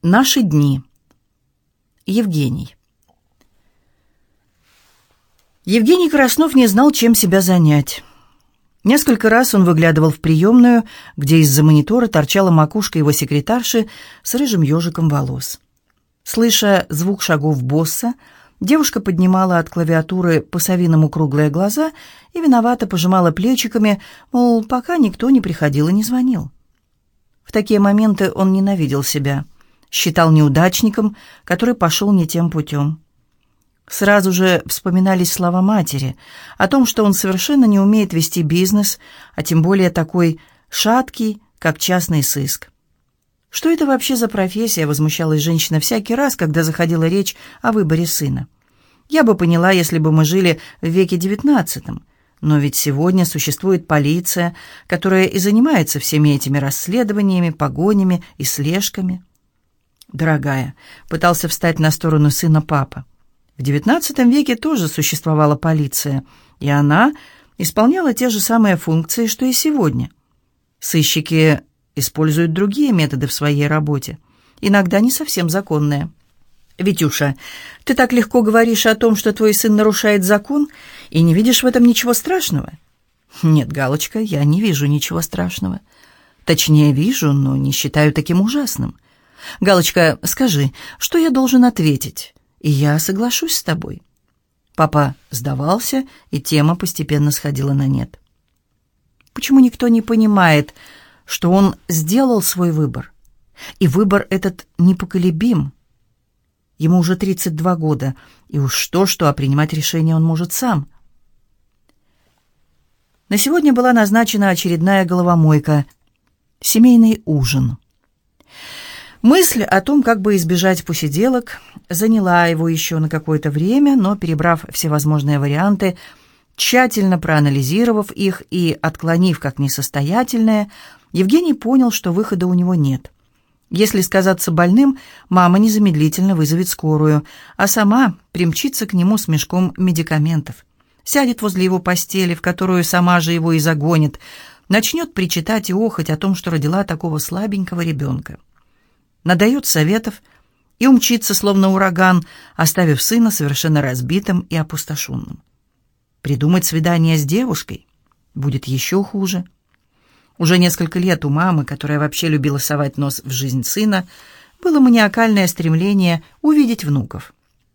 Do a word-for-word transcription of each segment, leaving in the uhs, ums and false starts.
Наши дни. Евгений. Евгений Краснов не знал, чем себя занять. Несколько раз он выглядывал в приемную, где из-за монитора торчала макушка его секретарши с рыжим ежиком волос. Слыша звук шагов босса, девушка поднимала от клавиатуры по-совиному круглые глаза и виновато пожимала плечиками, мол, пока никто не приходил и не звонил. В такие моменты он ненавидел себя, считал неудачником, который пошел не тем путем. Сразу же вспоминались слова матери о том, что он совершенно не умеет вести бизнес, а тем более такой шаткий, как частный сыск. Что это вообще за профессия, возмущалась женщина всякий раз, когда заходила речь о выборе сына. Я бы поняла, если бы мы жили в веке девятнадцатом, но ведь сегодня существует полиция, которая и занимается всеми этими расследованиями, погонями и слежками. Дорогая, пытался встать на сторону сына папа. В девятнадцатом веке тоже существовала полиция, и она исполняла те же самые функции, что и сегодня. Сыщики используют другие методы в своей работе, иногда не совсем законные. «Витюша, ты так легко говоришь о том, что твой сын нарушает закон, и не видишь в этом ничего страшного?» «Нет, Галочка, я не вижу ничего страшного. Точнее, вижу, но не считаю таким ужасным. Галочка, скажи, что я должен ответить, и я соглашусь с тобой». Папа сдавался, и тема постепенно сходила на нет. Почему никто не понимает, что он сделал свой выбор? И выбор этот непоколебим. Ему уже тридцать два года, и уж что-что, а принимать решение он может сам. На сегодня была назначена очередная головомойка — семейный ужин. Мысль о том, как бы избежать посиделок, заняла его еще на какое-то время, но, перебрав всевозможные варианты, тщательно проанализировав их и отклонив как несостоятельные, Евгений понял, что выхода у него нет. Если сказаться больным, мама незамедлительно вызовет скорую, а сама примчится к нему с мешком медикаментов. Сядет возле его постели, в которую сама же его и загонит, начнет причитать и охать о том, что родила такого слабенького ребенка. Надает советов и умчится, словно ураган, оставив сына совершенно разбитым и опустошенным. Придумать свидание с девушкой будет еще хуже. Уже несколько лет у мамы, которая вообще любила совать нос в жизнь сына, было маниакальное стремление увидеть внуков.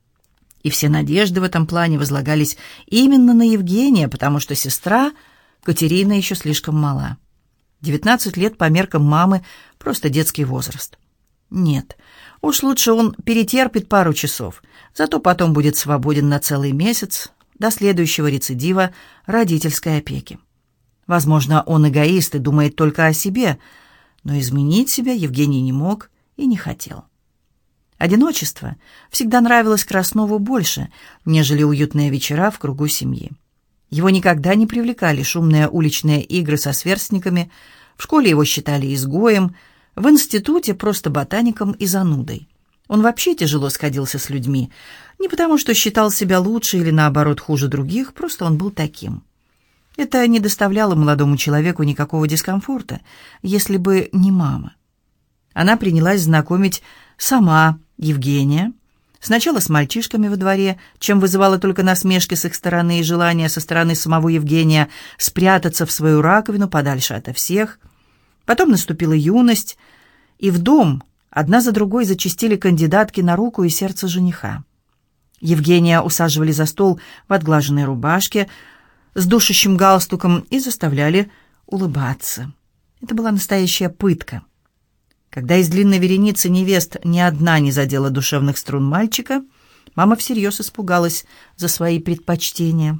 И все надежды в этом плане возлагались именно на Евгения, потому что сестра Катерина еще слишком мала. девятнадцать лет по меркам мамы – просто детский возраст. Нет, уж лучше он перетерпит пару часов, зато потом будет свободен на целый месяц до следующего рецидива родительской опеки. Возможно, он эгоист и думает только о себе, но изменить себя Евгений не мог и не хотел. Одиночество всегда нравилось Краснову больше, нежели уютные вечера в кругу семьи. Его никогда не привлекали шумные уличные игры со сверстниками, в школе его считали изгоем, в институте просто ботаником и занудой. Он вообще тяжело сходился с людьми, не потому что считал себя лучше или, наоборот, хуже других, просто он был таким. Это не доставляло молодому человеку никакого дискомфорта, если бы не мама. Она принялась знакомить сама Евгения, сначала с мальчишками во дворе, чем вызывала только насмешки с их стороны и желание со стороны самого Евгения спрятаться в свою раковину подальше ото всех. Потом наступила юность, и в дом одна за другой зачастили кандидатки на руку и сердце жениха. Евгения усаживали за стол в отглаженной рубашке с душащим галстуком и заставляли улыбаться. Это была настоящая пытка. Когда из длинной вереницы невест ни одна не задела душевных струн мальчика, мама всерьез испугалась за свои предпочтения.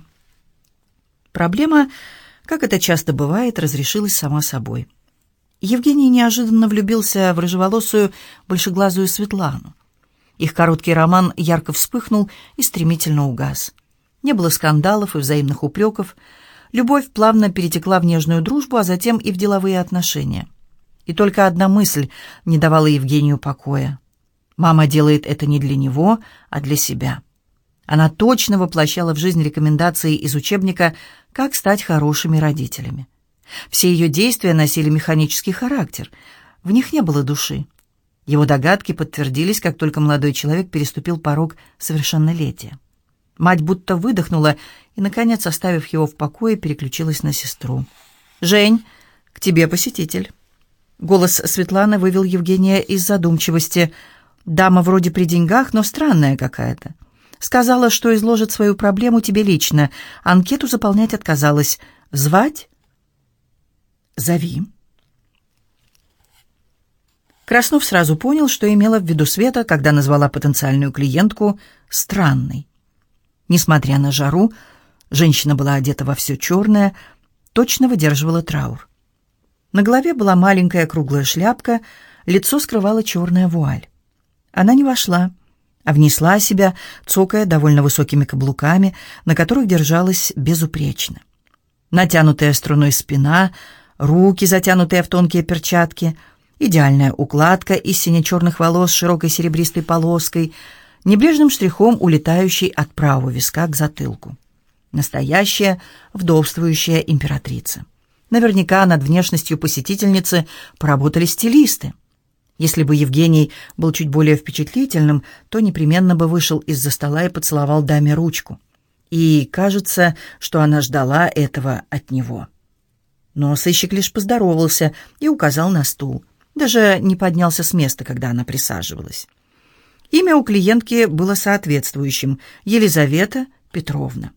Проблема, как это часто бывает, разрешилась сама собой. Евгений неожиданно влюбился в рыжеволосую, большеглазую Светлану. Их короткий роман ярко вспыхнул и стремительно угас. Не было скандалов и взаимных упреков. Любовь плавно перетекла в нежную дружбу, а затем и в деловые отношения. И только одна мысль не давала Евгению покоя. Мама делает это не для него, а для себя. Она точно воплощала в жизнь рекомендации из учебника «Как стать хорошими родителями». Все ее действия носили механический характер. В них не было души. Его догадки подтвердились, как только молодой человек переступил порог совершеннолетия. Мать будто выдохнула и, наконец, оставив его в покое, переключилась на сестру. «Жень, к тебе посетитель». Голос Светланы вывел Евгения из задумчивости. «Дама вроде при деньгах, но странная какая-то. Сказала, что изложит свою проблему тебе лично. Анкету заполнять отказалась. Звать?» «Зови». Краснов сразу понял, что имела в виду Света, когда назвала потенциальную клиентку странной. Несмотря на жару, женщина была одета во все черное, точно выдерживала траур. На голове была маленькая круглая шляпка, лицо скрывала черная вуаль. Она не вошла, а внесла себя, цокая довольно высокими каблуками, на которых держалась безупречно. Натянутая струной спина, руки, затянутые в тонкие перчатки, идеальная укладка из сине-черных волос с широкой серебристой полоской, небрежным штрихом улетающий от правого виска к затылку. Настоящая вдовствующая императрица. Наверняка над внешностью посетительницы поработали стилисты. Если бы Евгений был чуть более впечатлительным, то непременно бы вышел из-за стола и поцеловал даме ручку. И кажется, что она ждала этого от него. Но сыщик лишь поздоровался и указал на стул. Даже не поднялся с места, когда она присаживалась. Имя у клиентки было соответствующим — Елизавета Петровна.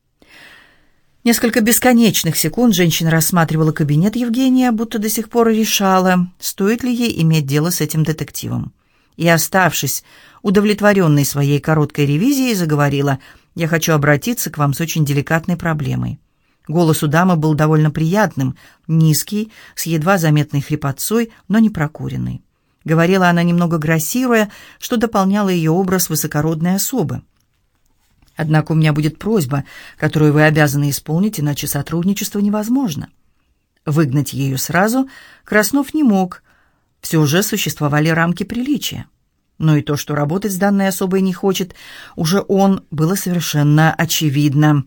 Несколько бесконечных секунд женщина рассматривала кабинет Евгения, будто до сих пор решала, стоит ли ей иметь дело с этим детективом. И, оставшись удовлетворенной своей короткой ревизией, заговорила: «Я хочу обратиться к вам с очень деликатной проблемой». Голос у дамы был довольно приятным, низкий, с едва заметной хрипотцой, но не прокуренный. Говорила она немного грассируя, что дополняло ее образ высокородной особы. «Однако у меня будет просьба, которую вы обязаны исполнить, иначе сотрудничество невозможно». Выгнать ее сразу Краснов не мог. Все же существовали рамки приличия. Но и то, что работать с данной особой не хочет, уже он, было совершенно очевидно.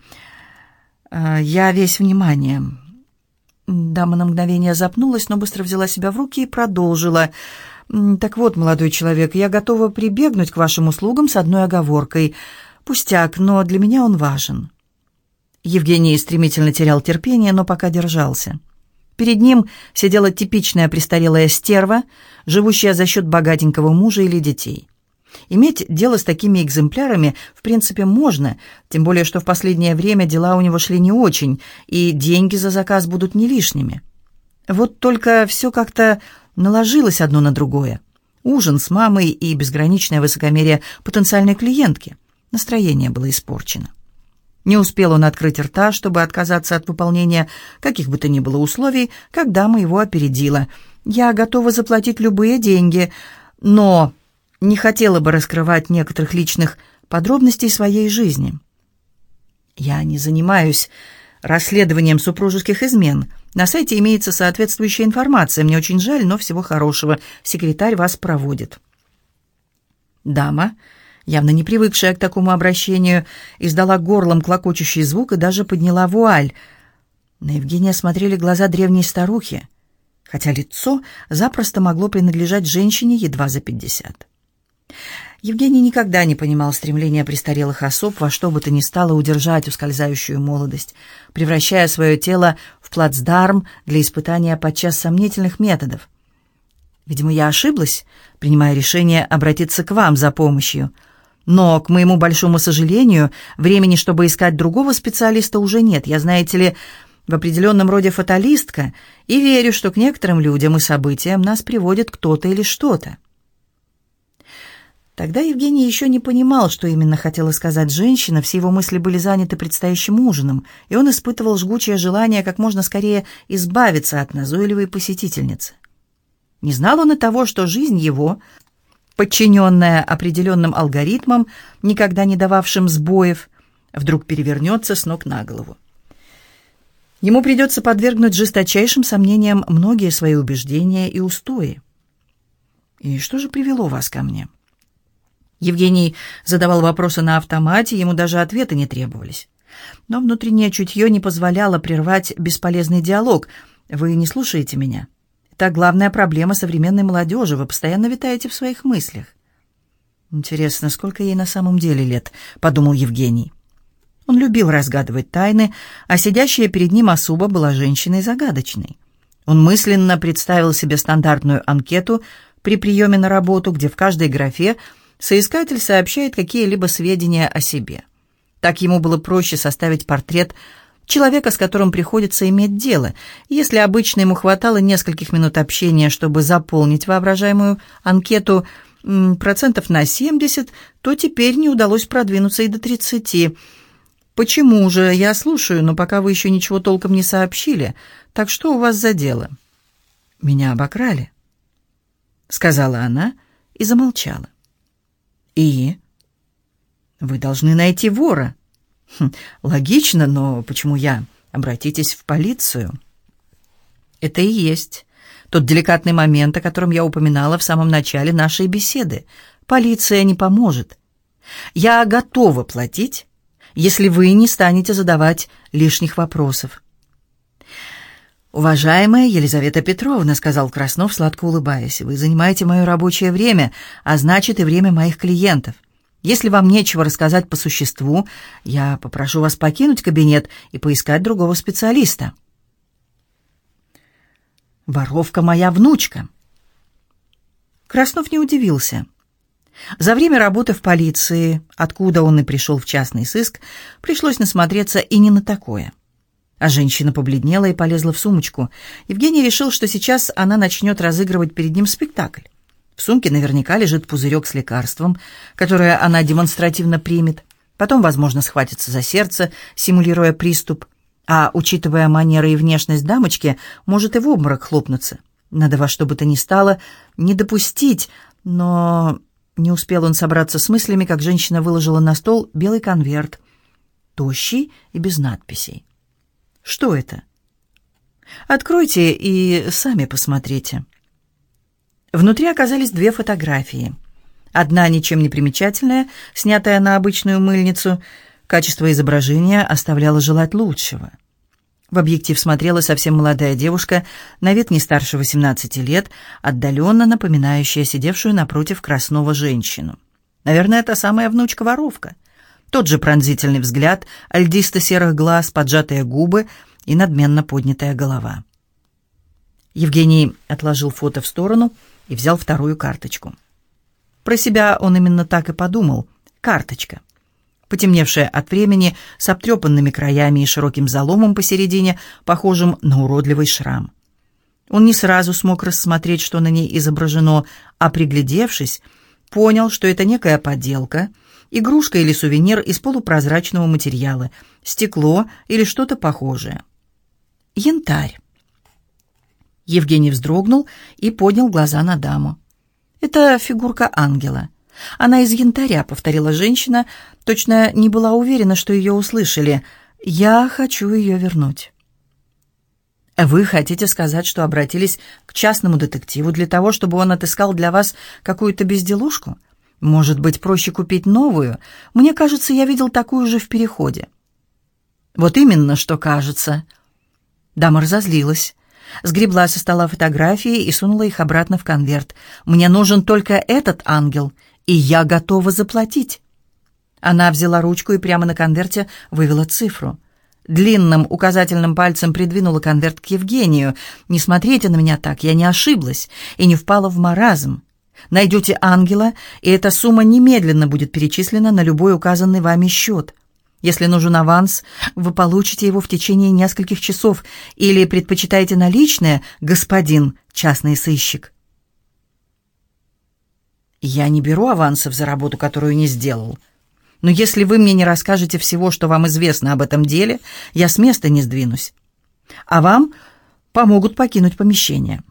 «Я весь внимание». Дама на мгновение запнулась, но быстро взяла себя в руки и продолжила. «Так вот, молодой человек, я готова прибегнуть к вашим услугам с одной оговоркой. Пустяк, но для меня он важен». Евгений стремительно терял терпение, но пока держался. Перед ним сидела типичная престарелая стерва, живущая за счет богатенького мужа или детей. Иметь дело с такими экземплярами в принципе можно, тем более что в последнее время дела у него шли не очень, и деньги за заказ будут не лишними. Вот только все как-то наложилось одно на другое. Ужин с мамой и безграничное высокомерие потенциальной клиентки. Настроение было испорчено. Не успел он открыть рта, чтобы отказаться от выполнения каких бы то ни было условий, как дама его опередила. «Я готова заплатить любые деньги, но не хотела бы раскрывать некоторых личных подробностей своей жизни». «Я не занимаюсь расследованием супружеских измен. На сайте имеется соответствующая информация. Мне очень жаль, но всего хорошего. Секретарь вас проводит». Дама, явно не привыкшая к такому обращению, издала горлом клокочущий звук и даже подняла вуаль. На Евгения смотрели глаза древней старухи, хотя лицо запросто могло принадлежать женщине едва за пятьдесят. Евгений никогда не понимал стремления престарелых особ во что бы то ни стало удержать ускользающую молодость, превращая свое тело в плацдарм для испытания подчас сомнительных методов. Видимо, я ошиблась, принимая решение обратиться к вам за помощью. Но, к моему большому сожалению, времени, чтобы искать другого специалиста, уже нет. Я, знаете ли, в определенном роде фаталистка и верю, что к некоторым людям и событиям нас приводит кто-то или что-то. Тогда Евгений еще не понимал, что именно хотела сказать женщина, все его мысли были заняты предстоящим ужином, и он испытывал жгучее желание как можно скорее избавиться от назойливой посетительницы. Не знал он и того, что жизнь его, подчиненная определенным алгоритмам, никогда не дававшим сбоев, вдруг перевернется с ног на голову. Ему придется подвергнуть жесточайшим сомнениям многие свои убеждения и устои. «И что же привело вас ко мне?» Евгений задавал вопросы на автомате, ему даже ответы не требовались. Но внутреннее чутье не позволяло прервать бесполезный диалог. «Вы не слушаете меня? Это главная проблема современной молодежи. Вы постоянно витаете в своих мыслях. «Интересно, сколько ей на самом деле лет?» — подумал Евгений. Он любил разгадывать тайны, а сидящая перед ним особа была женщиной загадочной. Он мысленно представил себе стандартную анкету при приеме на работу, где в каждой графе соискатель сообщает какие-либо сведения о себе. Так ему было проще составить портрет человека, с которым приходится иметь дело. Если обычно ему хватало нескольких минут общения, чтобы заполнить воображаемую анкету процентов на семьдесят, то теперь не удалось продвинуться и до тридцати. «Почему же? Я слушаю, но пока вы еще ничего толком не сообщили. Так что у вас за дело?» «Меня обокрали», — сказала она и замолчала. «И?» «Вы должны найти вора». Хм, «Логично, но почему я? Обратитесь в полицию». «Это и есть тот деликатный момент, о котором я упоминала в самом начале нашей беседы. Полиция не поможет. Я готова платить, если вы не станете задавать лишних вопросов». «Уважаемая Елизавета Петровна», — сказал Краснов, сладко улыбаясь, — «вы занимаете мое рабочее время, а значит и время моих клиентов. Если вам нечего рассказать по существу, я попрошу вас покинуть кабинет и поискать другого специалиста». «Воровка моя внучка». Краснов не удивился. За время работы в полиции, откуда он и пришел в частный сыск, пришлось насмотреться и не на такое. А женщина побледнела и полезла в сумочку. Евгений решил, что сейчас она начнет разыгрывать перед ним спектакль. В сумке наверняка лежит пузырек с лекарством, которое она демонстративно примет. Потом, возможно, схватится за сердце, симулируя приступ. А, учитывая манеры и внешность дамочки, может и в обморок хлопнуться. Надо во что бы то ни стало не допустить, но... Не успел он собраться с мыслями, как женщина выложила на стол белый конверт, тощий и без надписей. «Что это?» «Откройте и сами посмотрите». Внутри оказались две фотографии. Одна ничем не примечательная, снятая на обычную мыльницу. Качество изображения оставляло желать лучшего. В объектив смотрела совсем молодая девушка, на вид не старше восемнадцати лет, отдаленно напоминающая сидевшую напротив Краснова женщину. Наверное, та самая внучка-воровка. Тот же пронзительный взгляд, льдисто-серых глаз, поджатые губы и надменно поднятая голова. Евгений отложил фото в сторону и взял вторую карточку. Про себя он именно так и подумал. Карточка. Потемневшая от времени, с обтрепанными краями и широким заломом посередине, похожим на уродливый шрам. Он не сразу смог рассмотреть, что на ней изображено, а, приглядевшись, понял, что это некая подделка, игрушка или сувенир из полупрозрачного материала, стекло или что-то похожее. Янтарь. Евгений вздрогнул и поднял глаза на даму. «Это фигурка ангела. Она из янтаря», — повторила женщина, точно не была уверена, что ее услышали. «Я хочу ее вернуть». «Вы хотите сказать, что обратились к частному детективу для того, чтобы он отыскал для вас какую-то безделушку? Может быть, проще купить новую? Мне кажется, я видел такую же в переходе». «Вот именно, что кажется». Дама разозлилась. Сгребла со стола фотографии и сунула их обратно в конверт. «Мне нужен только этот ангел, и я готова заплатить». Она взяла ручку и прямо на конверте вывела цифру. Длинным указательным пальцем придвинула конверт к Евгению. «Не смотрите на меня так, я не ошиблась и не впала в маразм. Найдете ангела, и эта сумма немедленно будет перечислена на любой указанный вами счет. Если нужен аванс, вы получите его в течение нескольких часов. Или предпочитаете наличные, господин частный сыщик?» «Я не беру авансов за работу, которую не сделал. Но если вы мне не расскажете всего, что вам известно об этом деле, я с места не сдвинусь. А вам помогут покинуть помещение».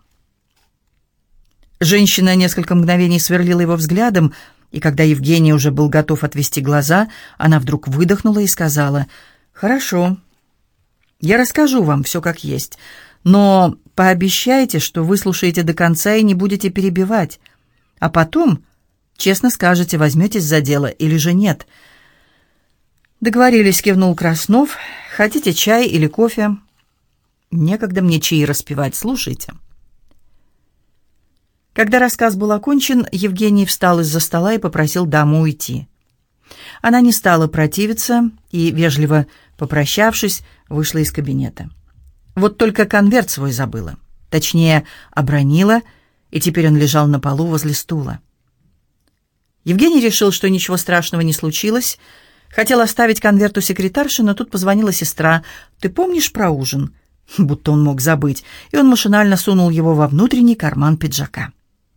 Женщина несколько мгновений сверлила его взглядом, и когда Евгений уже был готов отвести глаза, она вдруг выдохнула и сказала: «Хорошо, я расскажу вам все как есть, но пообещайте, что выслушаете до конца и не будете перебивать, а потом честно скажете, возьметесь за дело или же нет». «Договорились», — кивнул Краснов. «Хотите чай или кофе?» «Некогда мне чаи распивать, слушайте». Когда рассказ был окончен, Евгений встал из-за стола и попросил даму уйти. Она не стала противиться и, вежливо попрощавшись, вышла из кабинета. Вот только конверт свой забыла. Точнее, обронила, и теперь он лежал на полу возле стула. Евгений решил, что ничего страшного не случилось. Хотел оставить конверт у секретарши, но тут позвонила сестра. «Ты помнишь про ужин?» Будто он мог забыть, и он машинально сунул его во внутренний карман пиджака.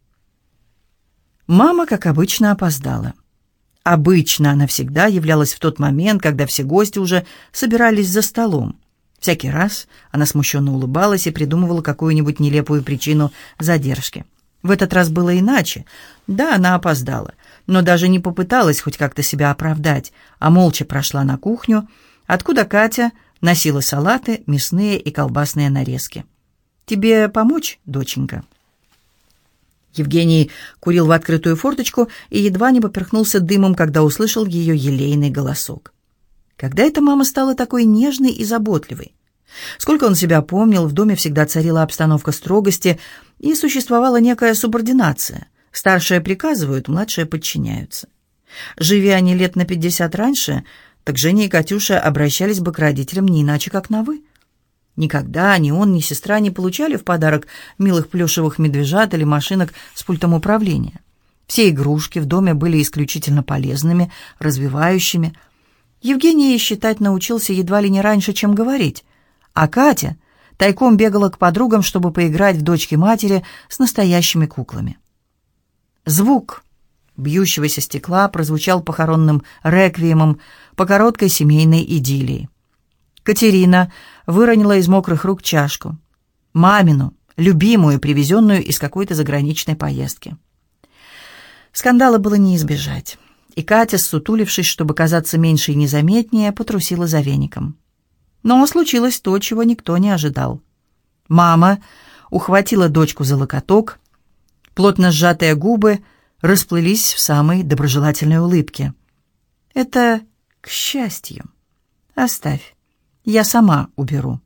Мама, как обычно, опоздала. Обычно она всегда являлась в тот момент, когда все гости уже собирались за столом. Всякий раз она смущенно улыбалась и придумывала какую-нибудь нелепую причину задержки. В этот раз было иначе. Да, она опоздала, но даже не попыталась хоть как-то себя оправдать, а молча прошла на кухню, откуда Катя носила салаты, мясные и колбасные нарезки. «Тебе помочь, доченька?» Евгений курил в открытую форточку и едва не поперхнулся дымом, когда услышал ее елейный голосок. Когда эта мама стала такой нежной и заботливой? Сколько он себя помнил, в доме всегда царила обстановка строгости и существовала некая субординация. Старшие приказывают, младшие подчиняются. Живи они лет на пятьдесят раньше, так Женя и Катюша обращались бы к родителям не иначе, как на «вы». Никогда ни он, ни сестра не получали в подарок милых плюшевых медвежат или машинок с пультом управления. Все игрушки в доме были исключительно полезными, развивающими. Евгений считать научился едва ли не раньше, чем говорить. А Катя тайком бегала к подругам, чтобы поиграть в дочки-матери с настоящими куклами. Звук бьющегося стекла прозвучал похоронным реквиемом по короткой семейной идиллии. Катерина выронила из мокрых рук чашку. Мамину, любимую, привезенную из какой-то заграничной поездки. Скандала было не избежать, и Катя, ссутулившись, чтобы казаться меньше и незаметнее, потрусила за веником. Но случилось то, чего никто не ожидал. Мама ухватила дочку за локоток, плотно сжатые губы расплылись в самой доброжелательной улыбке. «Это к счастью. Оставь, я сама уберу».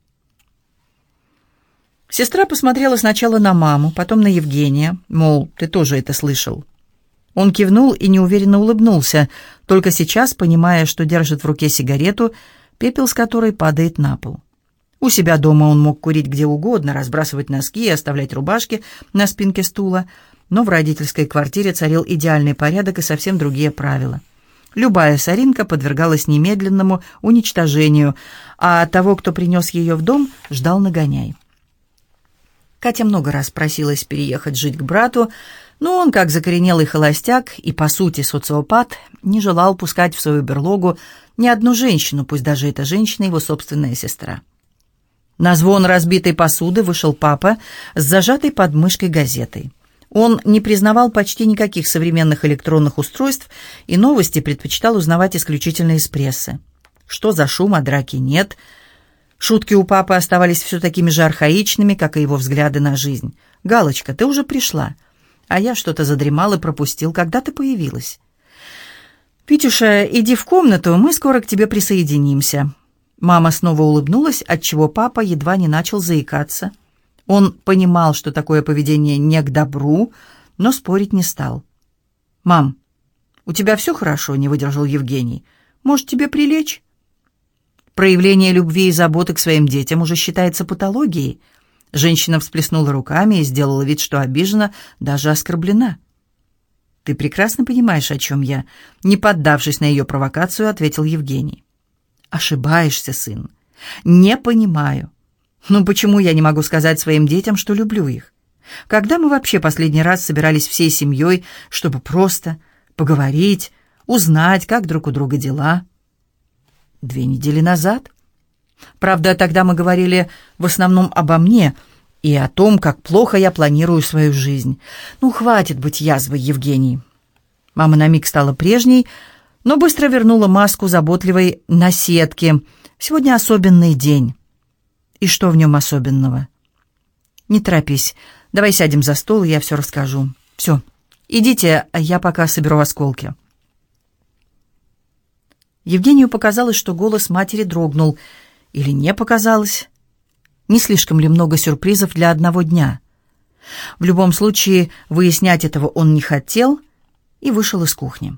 Сестра посмотрела сначала на маму, потом на Евгения, мол, ты тоже это слышал. Он кивнул и неуверенно улыбнулся, только сейчас понимая, что держит в руке сигарету, пепел с которой падает на пол. У себя дома он мог курить где угодно, разбрасывать носки и оставлять рубашки на спинке стула, но в родительской квартире царил идеальный порядок и совсем другие правила. Любая соринка подвергалась немедленному уничтожению, а того, кто принес ее в дом, ждал нагоняй. Катя много раз просилась переехать жить к брату, но он, как закоренелый холостяк и, по сути, социопат, не желал пускать в свою берлогу ни одну женщину, пусть даже эта женщина его собственная сестра. На звон разбитой посуды вышел папа с зажатой под мышкой газетой. Он не признавал почти никаких современных электронных устройств и новости предпочитал узнавать исключительно из прессы. Что за шум, а драки нет. Шутки у папы оставались все такими же архаичными, как и его взгляды на жизнь. «Галочка, ты уже пришла, а я что-то задремал и пропустил, когда ты появилась. Витюша, иди в комнату, мы скоро к тебе присоединимся». Мама снова улыбнулась, отчего папа едва не начал заикаться. Он понимал, что такое поведение не к добру, но спорить не стал. «Мам, у тебя все хорошо?» — не выдержал Евгений. «Может, тебе прилечь?» Проявление любви и заботы к своим детям уже считается патологией. Женщина всплеснула руками и сделала вид, что обижена, даже оскорблена. «Ты прекрасно понимаешь, о чем я», — не поддавшись на ее провокацию, ответил Евгений. «Ошибаешься, сын. Не понимаю. Ну почему я не могу сказать своим детям, что люблю их? Когда мы вообще последний раз собирались всей семьей, чтобы просто поговорить, узнать, как друг у друга дела?» «Две недели назад. Правда, тогда мы говорили в основном обо мне и о том, как плохо я планирую свою жизнь. Ну, хватит быть язвой, Евгений». Мама на миг стала прежней, но быстро вернула маску заботливой наседки. «Сегодня особенный день». «И что в нем особенного?» «Не торопись. Давай сядем за стол, и я все расскажу. Все, идите, а я пока соберу осколки». Евгению показалось, что голос матери дрогнул. Или не показалось? Не слишком ли много сюрпризов для одного дня? В любом случае, выяснять этого он не хотел и вышел из кухни.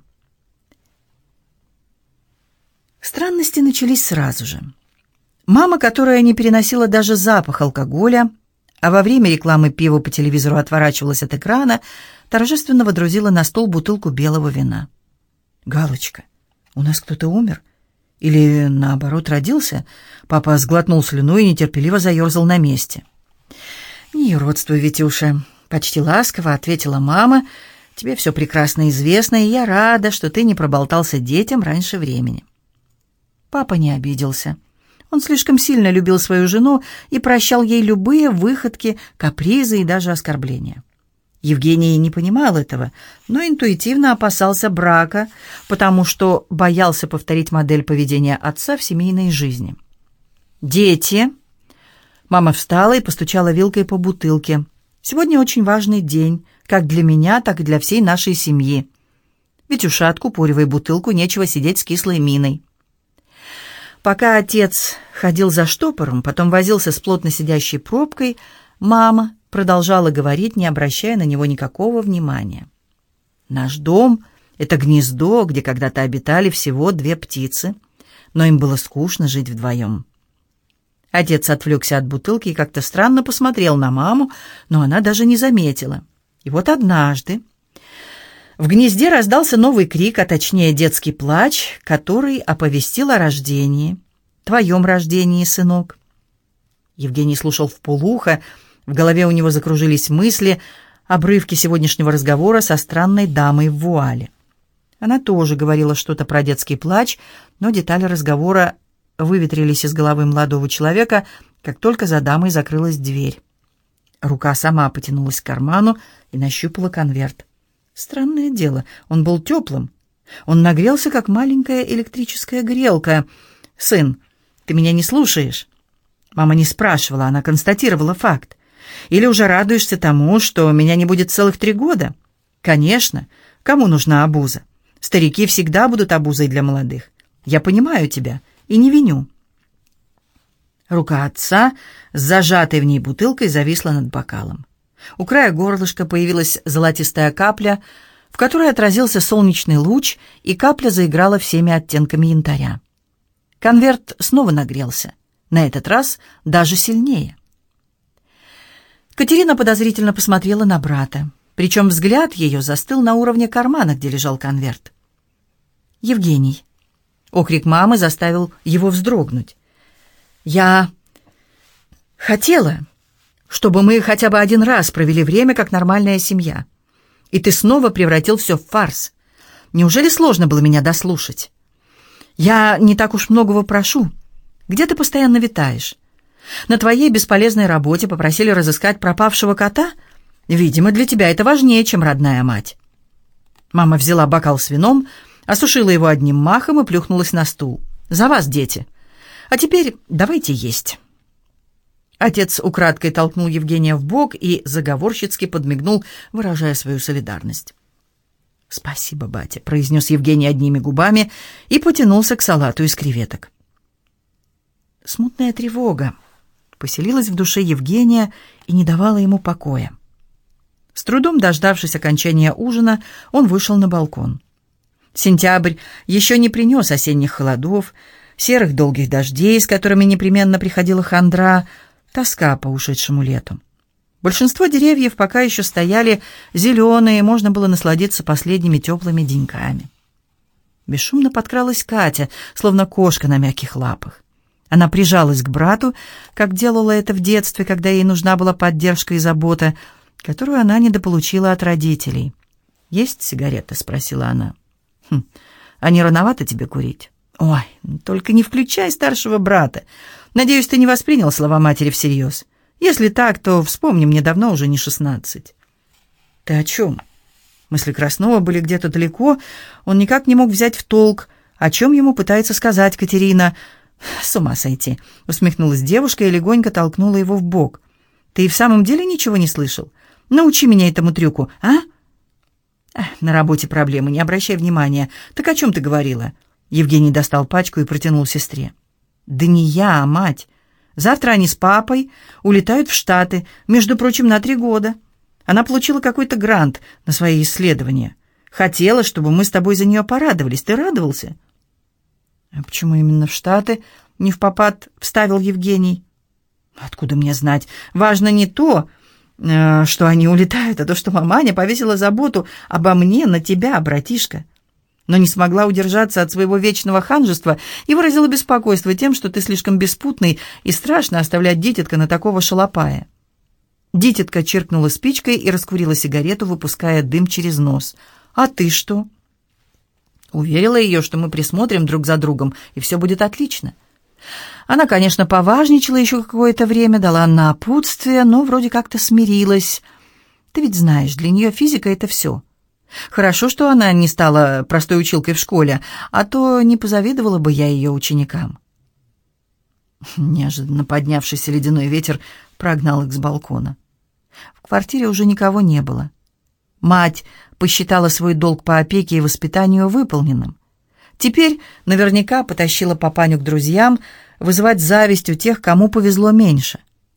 Странности начались сразу же. Мама, которая не переносила даже запах алкоголя, а во время рекламы пива по телевизору отворачивалась от экрана, торжественно водрузила на стол бутылку белого вина. «Галочка, у нас кто-то умер? Или, наоборот, родился?» Папа сглотнул слюну и нетерпеливо заерзал на месте. «Не юродствуй, Витюша», — почти ласково ответила мама. «Тебе все прекрасно известно, и я рада, что ты не проболтался детям раньше времени». Папа не обиделся. Он слишком сильно любил свою жену и прощал ей любые выходки, капризы и даже оскорбления. Евгений не понимал этого, но интуитивно опасался брака, потому что боялся повторить модель поведения отца в семейной жизни. «Дети!» Мама встала и постучала вилкой по бутылке. «Сегодня очень важный день, как для меня, так и для всей нашей семьи. Витюша, откупоривай бутылку, нечего сидеть с кислой миной». Пока отец ходил за штопором, потом возился с плотно сидящей пробкой, мама продолжала говорить, не обращая на него никакого внимания. «Наш дом — это гнездо, где когда-то обитали всего две птицы, но им было скучно жить вдвоем». Отец отвлекся от бутылки и как-то странно посмотрел на маму, но она даже не заметила. И вот однажды в гнезде раздался новый крик, а точнее детский плач, который оповестил о рождении, твоем рождении, сынок. Евгений слушал вполуха, в голове у него закружились мысли, обрывки сегодняшнего разговора со странной дамой в вуале. Она тоже говорила что-то про детский плач, но детали разговора выветрились из головы молодого человека, как только за дамой закрылась дверь. Рука сама потянулась к карману и нащупала конверт. Странное дело, он был теплым. Он нагрелся, как маленькая электрическая грелка. «Сын, ты меня не слушаешь?» Мама не спрашивала, она констатировала факт. «Или уже радуешься тому, что меня не будет целых три года?» «Конечно. Кому нужна обуза? Старики всегда будут обузой для молодых. Я понимаю тебя и не виню». Рука отца с зажатой в ней бутылкой зависла над бокалом. У края горлышка появилась золотистая капля, в которой отразился солнечный луч, и капля заиграла всеми оттенками янтаря. Конверт снова нагрелся, на этот раз даже сильнее. Катерина подозрительно посмотрела на брата, причем взгляд ее застыл на уровне кармана, где лежал конверт. «Евгений!» Окрик мамы заставил его вздрогнуть. «Я хотела, чтобы мы хотя бы один раз провели время как нормальная семья. И ты снова превратил все в фарс. Неужели сложно было меня дослушать? Я не так уж многого прошу. Где ты постоянно витаешь? На твоей бесполезной работе попросили разыскать пропавшего кота? Видимо, для тебя это важнее, чем родная мать». Мама взяла бокал с вином, осушила его одним махом и плюхнулась на стул. «За вас, дети. А теперь давайте есть». Отец украдкой толкнул Евгения в бок и заговорщицки подмигнул, выражая свою солидарность. «Спасибо, батя», — произнес Евгений одними губами и потянулся к салату из креветок. Смутная тревога поселилась в душе Евгения и не давала ему покоя. С трудом дождавшись окончания ужина, он вышел на балкон. Сентябрь еще не принес осенних холодов, серых долгих дождей, с которыми непременно приходила хандра, тоска по ушедшему лету. Большинство деревьев пока еще стояли зеленые, можно было насладиться последними теплыми деньками. Бесшумно подкралась Катя, словно кошка на мягких лапах. Она прижалась к брату, как делала это в детстве, когда ей нужна была поддержка и забота, которую она недополучила от родителей. «Есть сигареты?» — спросила она. «Хм, а не рановато тебе курить?» «Ой, только не включай старшего брата. Надеюсь, ты не воспринял слова матери всерьез. Если так, то вспомни, мне давно уже не шестнадцать». «Ты о чем?» Мысли Краснова были где-то далеко. Он никак не мог взять в толк, о чем ему пытается сказать Катерина. «С ума сойти!» — усмехнулась девушка и легонько толкнула его в бок. «Ты и в самом деле ничего не слышал? Научи меня этому трюку, а?» «На работе проблемы, не обращай внимания. Так о чем ты говорила?» Евгений достал пачку и протянул сестре. «Да не я, а мать. Завтра они с папой улетают в Штаты, между прочим, на три года. Она получила какой-то грант на свои исследования. Хотела, чтобы мы с тобой за нее порадовались. Ты радовался?» «А почему именно в Штаты?» — невпопад вставил Евгений. «Откуда мне знать? Важно не то, э, что они улетают, а то, что маманя повесила заботу обо мне на тебя, братишка. Но не смогла удержаться от своего вечного ханжества и выразила беспокойство тем, что ты слишком беспутный и страшно оставлять дитятка на такого шалопая». Дитятка чиркнула спичкой и раскурила сигарету, выпуская дым через нос. «А ты что?» Уверила ее, что мы присмотрим друг за другом, и все будет отлично. Она, конечно, поважничала еще какое-то время, дала напутствие, но вроде как-то смирилась. Ты ведь знаешь, для нее физика — это все. Хорошо, что она не стала простой училкой в школе, а то не позавидовала бы я ее ученикам. Неожиданно поднявшийся ледяной ветер прогнал их с балкона. В квартире уже никого не было. Мать посчитала свой долг по опеке и воспитанию выполненным. Теперь наверняка потащила папаню к друзьям вызывать зависть у тех, кому повезло меньше.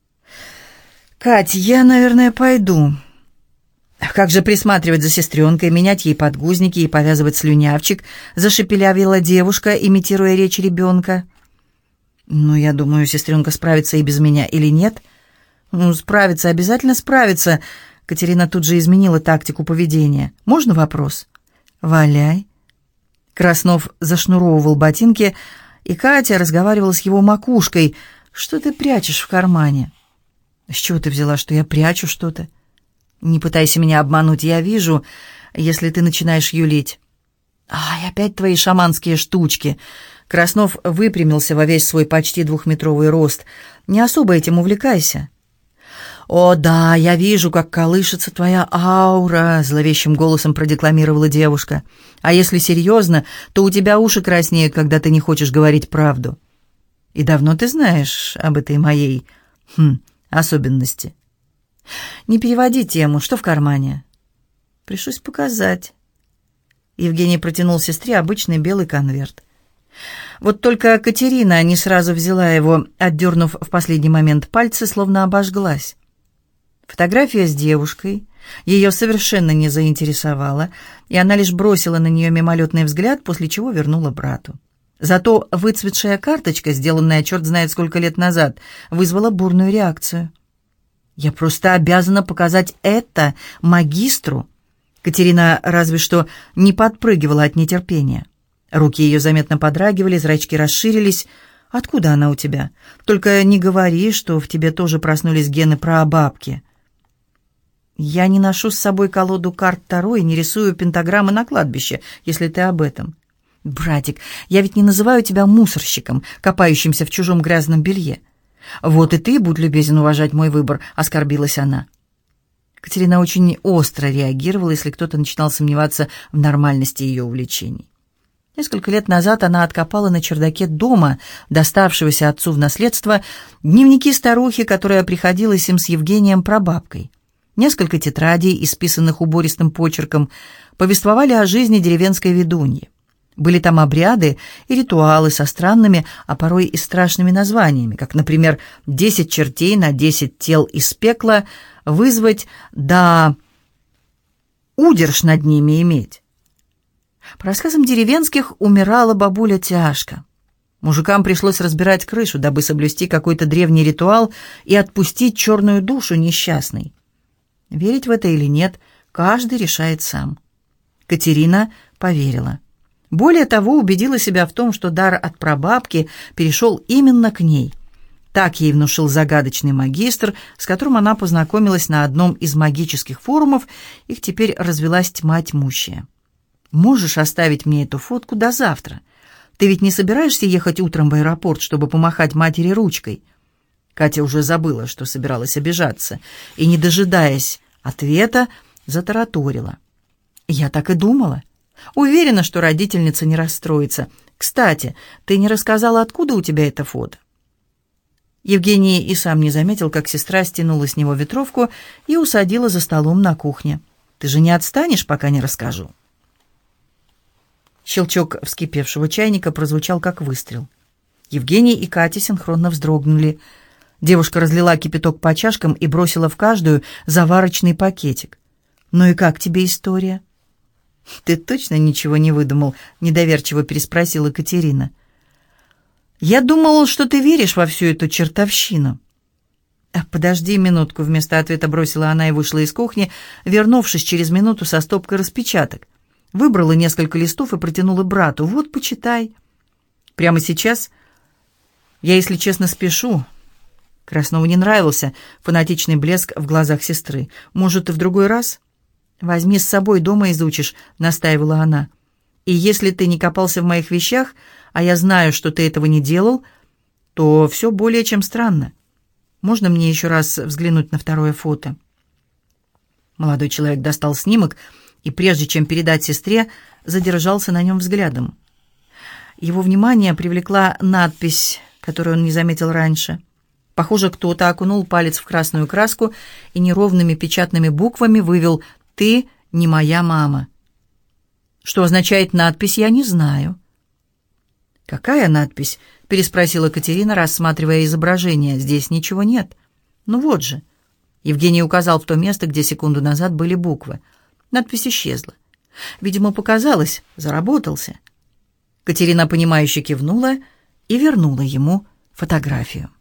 «Кать, я, наверное, пойду. Как же присматривать за сестренкой, менять ей подгузники и повязывать слюнявчик?» — зашепелявила девушка, имитируя речь ребенка. «Ну, я думаю, сестренка справится и без меня, или нет?» «Ну, справится, обязательно справится». Катерина тут же изменила тактику поведения. «Можно вопрос?» «Валяй». Краснов зашнуровывал ботинки, и Катя разговаривала с его макушкой. «Что ты прячешь в кармане?» «С чего ты взяла, что я прячу что-то?» «Не пытайся меня обмануть, я вижу, если ты начинаешь юлить». «Ай, опять твои шаманские штучки!» Краснов выпрямился во весь свой почти двухметровый рост. «Не особо этим увлекайся». «О, да, я вижу, как колышется твоя аура», — зловещим голосом продекламировала девушка. «А если серьезно, то у тебя уши краснеют, когда ты не хочешь говорить правду. И давно ты знаешь об этой моей хм, особенности?» «Не переводи тему. Что в кармане?» «Пришлось показать». Евгений протянул сестре обычный белый конверт. Вот только Катерина не сразу взяла его, отдернув в последний момент пальцы, словно обожглась. Фотография с девушкой ее совершенно не заинтересовала, и она лишь бросила на нее мимолетный взгляд, после чего вернула брату. Зато выцветшая карточка, сделанная черт знает сколько лет назад, вызвала бурную реакцию. «Я просто обязана показать это магистру!» Катерина разве что не подпрыгивала от нетерпения. Руки ее заметно подрагивали, зрачки расширились. «Откуда она у тебя? Только не говори, что в тебе тоже проснулись гены прабабки». «Я не ношу с собой колоду карт Таро и не рисую пентаграммы на кладбище, если ты об этом». «Братик, я ведь не называю тебя мусорщиком, копающимся в чужом грязном белье». «Вот и ты, будь любезен уважать мой выбор», — оскорбилась она. Катерина очень остро реагировала, если кто-то начинал сомневаться в нормальности ее увлечений. Несколько лет назад она откопала на чердаке дома, доставшегося отцу в наследство, дневники старухи, которая приходилась им с Евгением прабабкой. Несколько тетрадей, исписанных убористым почерком, повествовали о жизни деревенской ведуньи. Были там обряды и ритуалы со странными, а порой и страшными названиями, как, например, «десять чертей на десять тел из пекла вызвать, да удержь над ними иметь». По рассказам деревенских, умирала бабуля тяжко. Мужикам пришлось разбирать крышу, дабы соблюсти какой-то древний ритуал и отпустить черную душу несчастной. Верить в это или нет, каждый решает сам. Катерина поверила. Более того, убедила себя в том, что дар от прабабки перешел именно к ней. Так ей внушил загадочный магистр, с которым она познакомилась на одном из магических форумов, их теперь развелась тьма тьмущая. «Можешь оставить мне эту фотку до завтра? Ты ведь не собираешься ехать утром в аэропорт, чтобы помахать матери ручкой?» Катя уже забыла, что собиралась обижаться, и, не дожидаясь ответа, затараторила. «Я так и думала. Уверена, что родительница не расстроится. Кстати, ты не рассказала, откуда у тебя это фото?» Евгений и сам не заметил, как сестра стянула с него ветровку и усадила за столом на кухне. «Ты же не отстанешь, пока не расскажу?» Щелчок вскипевшего чайника прозвучал, как выстрел. Евгений и Катя синхронно вздрогнули. Девушка разлила кипяток по чашкам и бросила в каждую заварочный пакетик. «Ну и как тебе история?» «Ты точно ничего не выдумал?» — недоверчиво переспросила Катерина. «Я думала, что ты веришь во всю эту чертовщину». «Подожди минутку», — вместо ответа бросила она и вышла из кухни, вернувшись через минуту со стопкой распечаток. Выбрала несколько листов и протянула брату. «Вот, почитай». «Прямо сейчас?» «Я, если честно, спешу». Краснову не нравился фанатичный блеск в глазах сестры. «Может, и в другой раз?» «Возьми с собой, дома изучишь», — настаивала она. «И если ты не копался в моих вещах, а я знаю, что ты этого не делал, то все более чем странно. Можно мне еще раз взглянуть на второе фото?» Молодой человек достал снимок и, прежде чем передать сестре, задержался на нем взглядом. Его внимание привлекла надпись, которую он не заметил раньше. Похоже, кто-то окунул палец в красную краску и неровными печатными буквами вывел «Ты не моя мама». Что означает надпись, я не знаю. «Какая надпись?» — переспросила Катерина, рассматривая изображение. «Здесь ничего нет». «Ну вот же». Евгений указал в то место, где секунду назад были буквы. Надпись исчезла. Видимо, показалось, заработался. Катерина, понимающе кивнула и вернула ему фотографию.